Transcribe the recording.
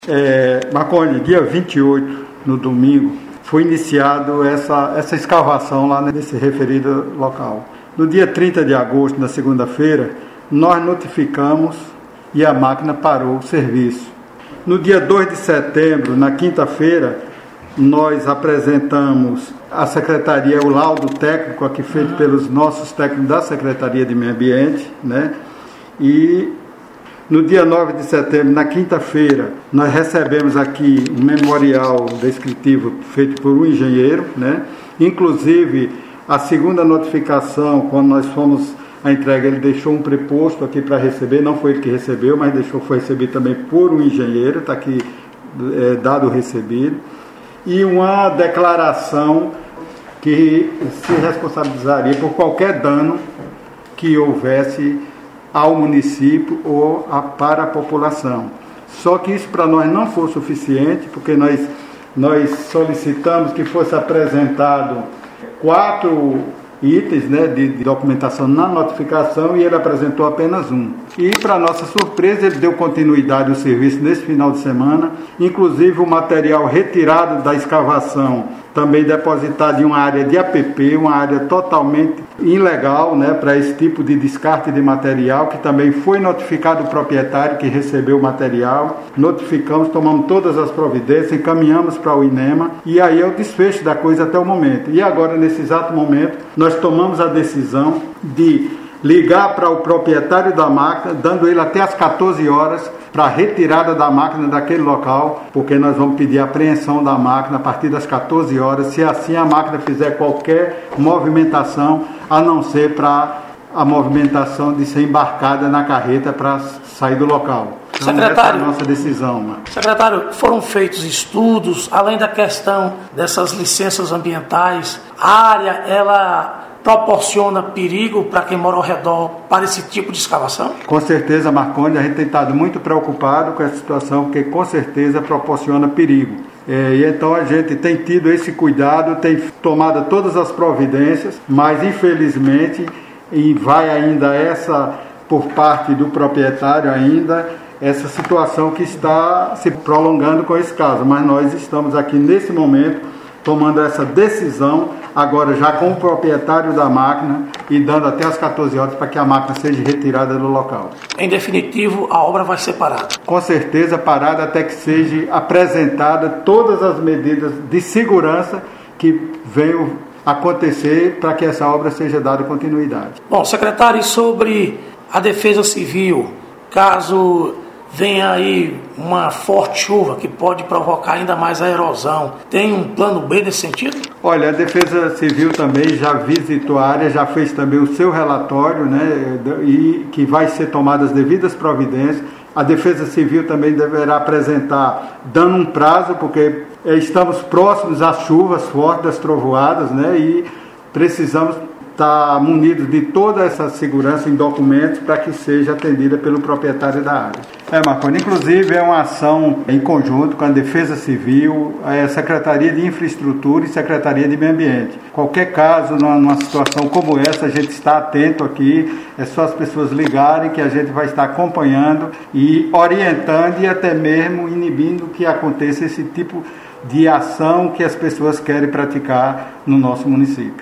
Marconi, dia 28, no domingo, foi iniciado essa escavação lá nesse referido local. No dia 30 de agosto, na segunda-feira, nós notificamos e a máquina parou o serviço. No dia 2 de setembro, na quinta-feira, nós apresentamos à Secretaria o laudo técnico aqui feito pelos nossos técnicos da Secretaria de Meio Ambiente, né? E no dia 9 de setembro, na quinta-feira, nós recebemos aqui um memorial descritivo feito por um engenheiro, né? Inclusive, a segunda notificação, quando nós fomos à entrega, ele deixou um preposto aqui para receber, não foi ele que recebeu, mas foi recebido também por um engenheiro, está aqui dado o recebido, e uma declaração que se responsabilizaria por qualquer dano que houvesse ao município ou para a população. Só que isso para nós não foi suficiente, porque nós solicitamos que fosse apresentado 4 itens, né, de documentação na notificação, e ele apresentou apenas um. E, para nossa surpresa, ele deu continuidade ao serviço nesse final de semana, inclusive o material retirado da escavação, também depositado em uma área de APP, uma área totalmente ilegal, né, para esse tipo de descarte de material, que também foi notificado o proprietário que recebeu o material. Notificamos, tomamos todas as providências, encaminhamos para o INEMA, e aí é o desfecho da coisa até o momento. E agora, nesse exato momento, nós tomamos a decisão de ligar para o proprietário da máquina, dando ele até às 14 horas para a retirada da máquina daquele local, porque nós vamos pedir a apreensão da máquina a partir das 14 horas, se assim a máquina fizer qualquer movimentação, a não ser para a movimentação de ser embarcada na carreta para sair do local. Então, secretário, essa é a nossa decisão, mano. Secretário, foram feitos estudos, além da questão dessas licenças ambientais, a área, ela proporciona perigo para quem mora ao redor para esse tipo de escavação? Com certeza, Marconi, a gente tem estado muito preocupado com essa situação, porque com certeza proporciona perigo. E então a gente tem tido esse cuidado, tem tomado todas as providências, mas infelizmente, e vai ainda essa por parte do proprietário ainda, essa situação que está se prolongando com esse caso. Mas nós estamos aqui nesse momento tomando essa decisão, agora já com o proprietário da máquina e dando até as 14 horas para que a máquina seja retirada do local. Em definitivo, a obra vai ser parada? Com certeza parada até que seja apresentada todas as medidas de segurança que venham acontecer para que essa obra seja dada continuidade. Bom, secretário, e sobre a Defesa Civil, caso venha aí uma forte chuva que pode provocar ainda mais a erosão, tem um plano B nesse sentido? Olha, a Defesa Civil também já visitou a área, já fez também o seu relatório, né, e que vai ser tomadas as devidas providências. A Defesa Civil também deverá apresentar, dando um prazo, porque estamos próximos às chuvas fortes, das trovoadas, né, e precisamos estar munidos de toda essa segurança em documentos para que seja atendida pelo proprietário da área. Marconi, inclusive é uma ação em conjunto com a Defesa Civil, a Secretaria de Infraestrutura e Secretaria de Meio Ambiente. Qualquer caso, numa situação como essa, a gente está atento aqui, é só as pessoas ligarem que a gente vai estar acompanhando e orientando e até mesmo inibindo que aconteça esse tipo de ação que as pessoas querem praticar no nosso município.